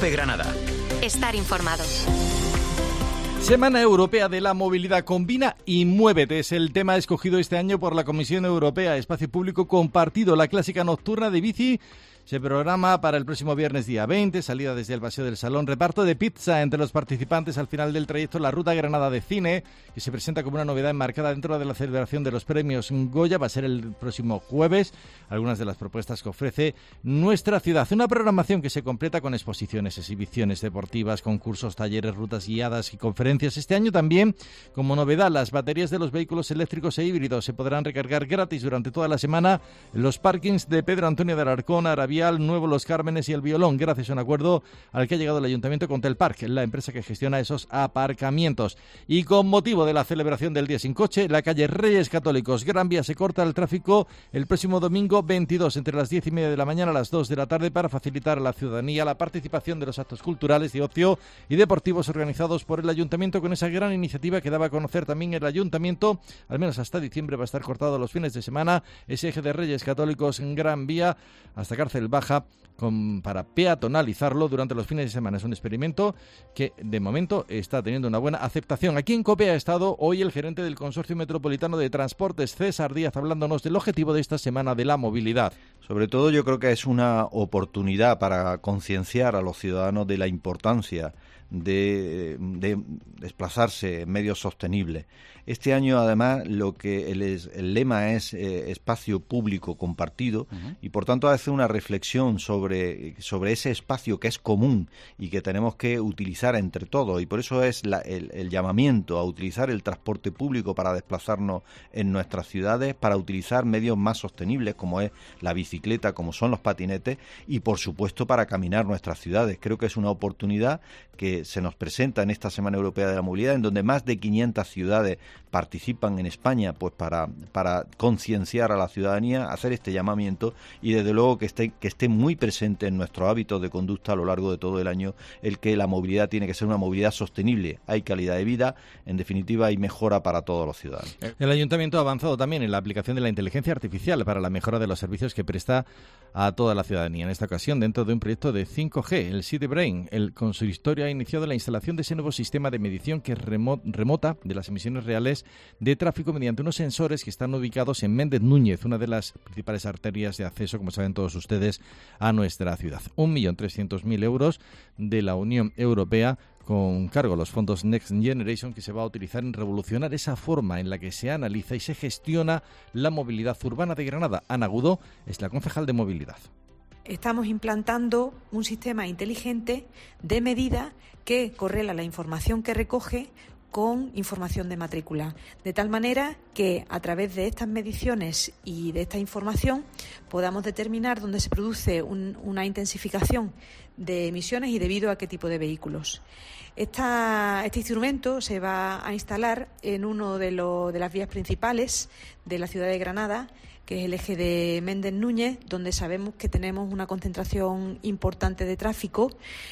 COPE Granada. Estar informado. Semana Europea de la Movilidad. Combina y muévete. Es el tema escogido este año por la Comisión Europea. Espacio público compartido. La clásica nocturna de bici se programa para el próximo viernes día 20, salida desde el Paseo del Salón, reparto de pizza entre los participantes al final del trayecto, la Ruta Granada de Cine, que se presenta como una novedad enmarcada dentro de la celebración de los premios Goya, va a ser el próximo jueves, algunas de las propuestas que ofrece nuestra ciudad. Una programación que se completa con exposiciones, exhibiciones deportivas, concursos, talleres, rutas guiadas y conferencias. Este año también, como novedad, las baterías de los vehículos eléctricos e híbridos se podrán recargar gratis durante toda la semana en los parkings de Pedro Antonio de Alarcón, Arabial, Nuevo Los Cármenes y El Violón, gracias a un acuerdo al que ha llegado el Ayuntamiento con Telpark, la empresa que gestiona esos aparcamientos. Y con motivo de la celebración del Día Sin Coche, la calle Reyes Católicos Gran Vía se corta el tráfico el próximo domingo 22 entre las 10:30 de la mañana a las 2 de la tarde para facilitar a la ciudadanía la participación de los actos culturales, de ocio y deportivos organizados por el Ayuntamiento, con esa gran iniciativa que daba a conocer también el Ayuntamiento. Al menos hasta diciembre va a estar cortado los fines de semana ese eje de Reyes Católicos Gran Vía hasta Cárcel Baja para peatonalizarlo durante los fines de semana. Es un experimento que de momento está teniendo una buena aceptación. Aquí en COPE ha estado hoy el gerente del Consorcio Metropolitano de Transportes, César Díaz, hablándonos del objetivo de esta Semana de la Movilidad. Sobre todo yo creo que es una oportunidad para concienciar a los ciudadanos de la importancia de desplazarse en medios sostenibles. Este año, además, el lema es espacio público compartido, y por tanto hace una reflexión sobre ese espacio que es común y que tenemos que utilizar entre todos, y por eso es el llamamiento a utilizar el transporte público para desplazarnos en nuestras ciudades, para utilizar medios más sostenibles como es la bicicleta, como son los patinetes, y por supuesto para caminar nuestras ciudades. Creo que es una oportunidad que se nos presenta en esta Semana Europea de la Movilidad, en donde más de 500 ciudades participan en España, pues para concienciar a la ciudadanía, hacer este llamamiento, y desde luego que esté muy presente en nuestros hábitos de conducta a lo largo de todo el año, el que la movilidad tiene que ser una movilidad sostenible. Hay calidad de vida, en definitiva hay mejora para todos los ciudadanos. El Ayuntamiento ha avanzado también en la aplicación de la inteligencia artificial para la mejora de los servicios que presta a toda la ciudadanía. En esta ocasión, dentro de un proyecto de 5G, el City Brain, el consistorio ha iniciado la instalación de ese nuevo sistema de medición que remota de las emisiones reales de tráfico mediante unos sensores que están ubicados en Méndez Núñez, una de las principales arterias de acceso, como saben todos ustedes, a nuestra ciudad. 1.300.000 euros de la Unión Europea con cargo a los fondos Next Generation, que se va a utilizar en revolucionar esa forma en la que se analiza y se gestiona la movilidad urbana de Granada. Ana Agudó es la concejal de movilidad. Estamos implantando un sistema inteligente de medida que correla la información que recoge con información de matrícula, de tal manera que a través de estas mediciones y de esta información podamos determinar dónde se produce una intensificación de emisiones y debido a qué tipo de vehículos. Este instrumento se va a instalar en uno de las vías principales de la ciudad de Granada, que es el eje de Méndez Núñez, donde sabemos que tenemos una concentración importante de tráfico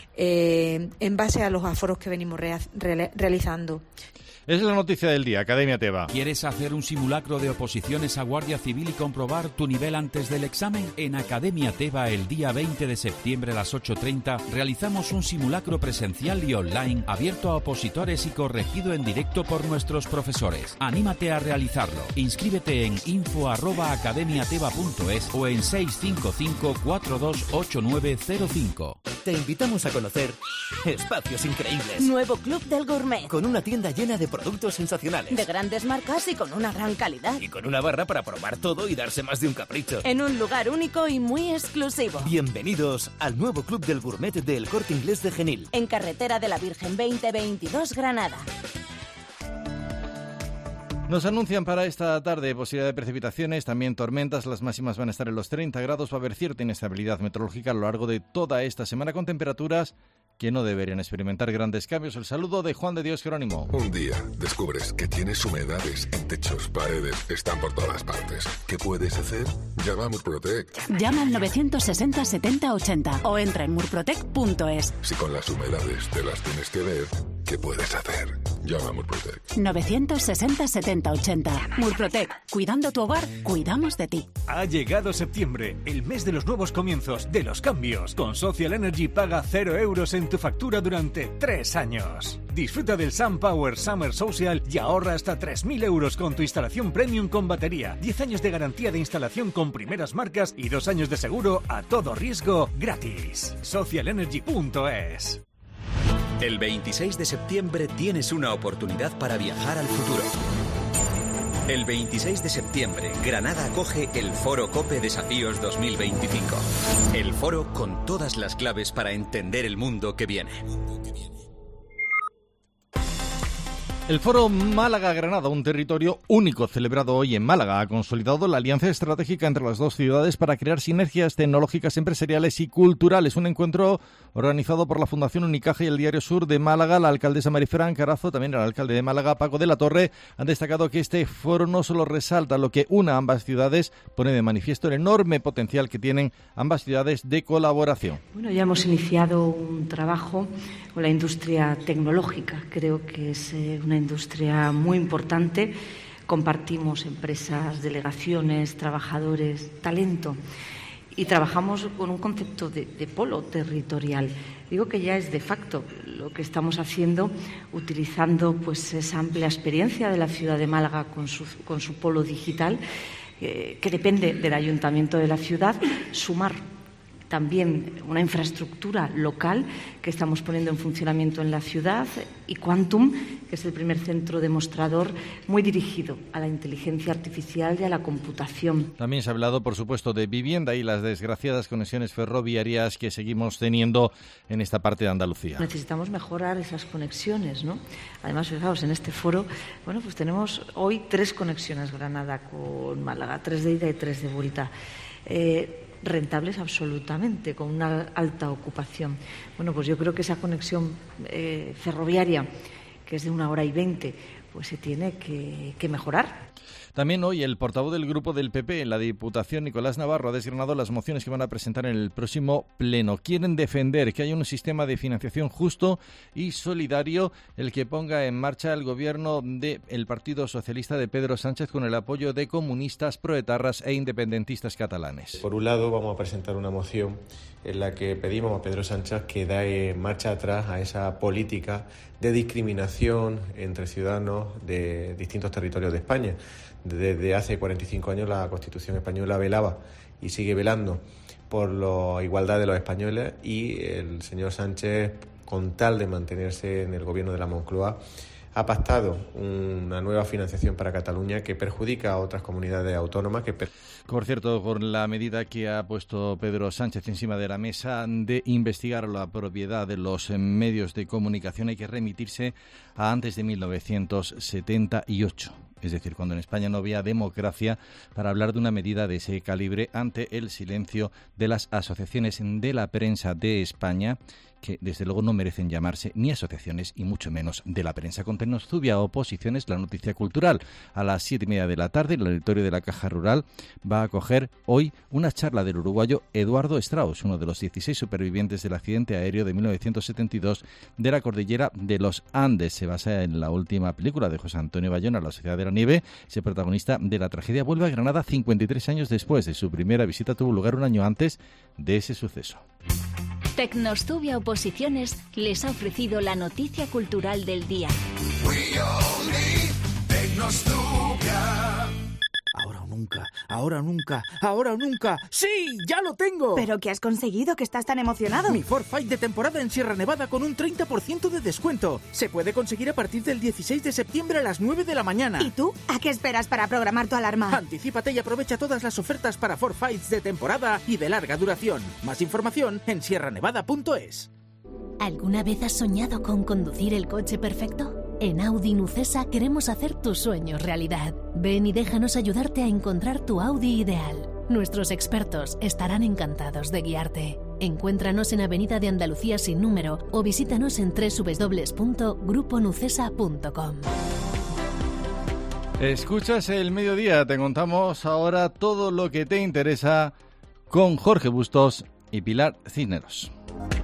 en base a los aforos que venimos realizando. Es la noticia del día, Academia Teba. ¿Quieres hacer un simulacro de oposiciones a Guardia Civil y comprobar tu nivel antes del examen? En Academia Teba, el día 20 de septiembre a las 8:30, realizamos un simulacro presencial y online abierto a opositores y corregido en directo por nuestros profesores. Anímate a realizarlo. Inscríbete en info@academiateba.es o en 655-428905. Te invitamos a conocer Espacios Increíbles. Nuevo Club del Gourmet. Con una tienda llena de productos sensacionales. De grandes marcas y con una gran calidad. Y con una barra para probar todo y darse más de un capricho. En un lugar único y muy exclusivo. Bienvenidos al nuevo Club del Gourmet del Corte Inglés de Genil. En Carretera de la Virgen 2022, Granada. Nos anuncian para esta tarde posibilidad de precipitaciones, también tormentas. Las máximas van a estar en los 30 grados. Va a haber cierta inestabilidad meteorológica a lo largo de toda esta semana, con temperaturas que no deberían experimentar grandes cambios. El saludo de Juan de Dios Jerónimo. Un día descubres que tienes humedades en techos, paredes, están por todas partes. ¿Qué puedes hacer? Llama a Murprotec. Llama al 960 70 80 o entra en murprotec.es. Si con las humedades te las tienes que ver, ¿qué puedes hacer? Llama a Murprotec. 960 70 80. Murprotec. Cuidando tu hogar, cuidamos de ti. Ha llegado septiembre, el mes de los nuevos comienzos, de los cambios. Con Social Energy paga 0 euros en tu factura durante 3 años. Disfruta del SunPower Summer Social y ahorra hasta 3.000 euros con tu instalación premium con batería, 10 años de garantía de instalación con primeras marcas y 2 años de seguro a todo riesgo gratis. Socialenergy.es. El 26 de septiembre tienes una oportunidad para viajar al futuro. El 26 de septiembre, Granada acoge el Foro COPE Desafíos 2025. El foro con todas las claves para entender el mundo que viene. El Foro Málaga-Granada, un territorio único celebrado hoy en Málaga, ha consolidado la alianza estratégica entre las dos ciudades para crear sinergias tecnológicas, empresariales y culturales. Un encuentro organizado por la Fundación Unicaja y el Diario Sur de Málaga. La alcaldesa Marifran Carazo, también el alcalde de Málaga, Paco de la Torre, han destacado que este foro no solo resalta lo que une a ambas ciudades, pone de manifiesto el enorme potencial que tienen ambas ciudades de colaboración. Bueno, ya hemos iniciado un trabajo con la industria tecnológica. Creo que es una industria muy importante. Compartimos empresas, delegaciones, trabajadores, talento y trabajamos con un concepto de polo territorial. Digo que ya es de facto lo que estamos haciendo, utilizando pues esa amplia experiencia de la ciudad de Málaga con su polo digital, que depende del ayuntamiento de la ciudad, sumar también una infraestructura local que estamos poniendo en funcionamiento en la ciudad y Quantum, que es el primer centro demostrador muy dirigido a la inteligencia artificial y a la computación. También se ha hablado, por supuesto, de vivienda y las desgraciadas conexiones ferroviarias que seguimos teniendo en esta parte de Andalucía. Necesitamos mejorar esas conexiones, ¿no? Además, fijaos, en este foro, bueno, pues tenemos hoy 3 conexiones Granada con Málaga, 3 de ida y 3 de vuelta. Rentables absolutamente, con una alta ocupación. Bueno, pues yo creo que esa conexión ferroviaria, que es de 1 hora y 20, pues se tiene que mejorar. También hoy el portavoz del grupo del PP en la Diputación, Nicolás Navarro, ha desgranado las mociones que van a presentar en el próximo pleno. Quieren defender que haya un sistema de financiación justo y solidario, el que ponga en marcha el gobierno del Partido Socialista de Pedro Sánchez con el apoyo de comunistas, proetarras e independentistas catalanes. Por un lado, vamos a presentar una moción en la que pedimos a Pedro Sánchez que dé marcha atrás a esa política de discriminación entre ciudadanos de distintos territorios de España. Desde hace 45 años la Constitución española velaba y sigue velando por la igualdad de los españoles y el señor Sánchez, con tal de mantenerse en el gobierno de la Moncloa, ha pactado una nueva financiación para Cataluña que perjudica a otras comunidades autónomas. Por cierto, con la medida que ha puesto Pedro Sánchez encima de la mesa de investigar la propiedad de los medios de comunicación, hay que remitirse a antes de 1978. Es decir, cuando en España no había democracia, para hablar de una medida de ese calibre ante el silencio de las asociaciones de la prensa de España, que desde luego no merecen llamarse ni asociaciones y mucho menos de la prensa. Con Tecnostubia Oposiciones, la noticia cultural. A las 7:30 de la tarde, el auditorio de la Caja Rural va a acoger hoy una charla del uruguayo Eduardo Strauss, uno de los 16 supervivientes del accidente aéreo de 1972 de la cordillera de los Andes. Se basa en la última película de José Antonio Bayona, La Sociedad de la Nieve. Ese protagonista de la tragedia vuelve a Granada 53 años después. De su primera visita tuvo lugar un año antes de ese suceso. Tecnostubia Oposiciones les ha ofrecido la noticia cultural del día. Ahora o nunca, ahora o nunca, ahora o nunca. ¡Sí! ¡Ya lo tengo! ¿Pero qué has conseguido que estás tan emocionado? Mi Ford Fight de temporada en Sierra Nevada con un 30% de descuento. Se puede conseguir a partir del 16 de septiembre a las 9 de la mañana. ¿Y tú? ¿A qué esperas para programar tu alarma? Anticípate y aprovecha todas las ofertas para Ford Fights de temporada y de larga duración. Más información en sierranevada.es. ¿Alguna vez has soñado con conducir el coche perfecto? En Audi Nucesa queremos hacer tus sueños realidad. Ven y déjanos ayudarte a encontrar tu Audi ideal. Nuestros expertos estarán encantados de guiarte. Encuéntranos en Avenida de Andalucía sin número o visítanos en www.gruponucesa.com. Escuchas El Mediodía, te contamos ahora todo lo que te interesa con Jorge Bustos y Pilar Cisneros.